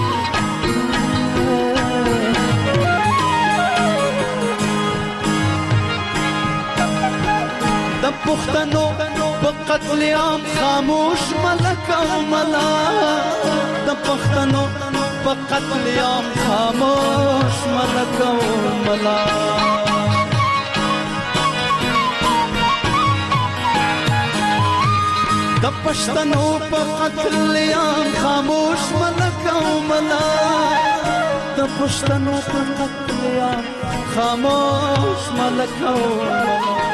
د پښتنو په قتل عام خاموش ملک او ملا د پښتنو په قتل عام خاموش ملک او ملا د پښتنو په قتل عام خاموش ملک او ملا د پښتنو په قتل عام خاموش ملک او ملا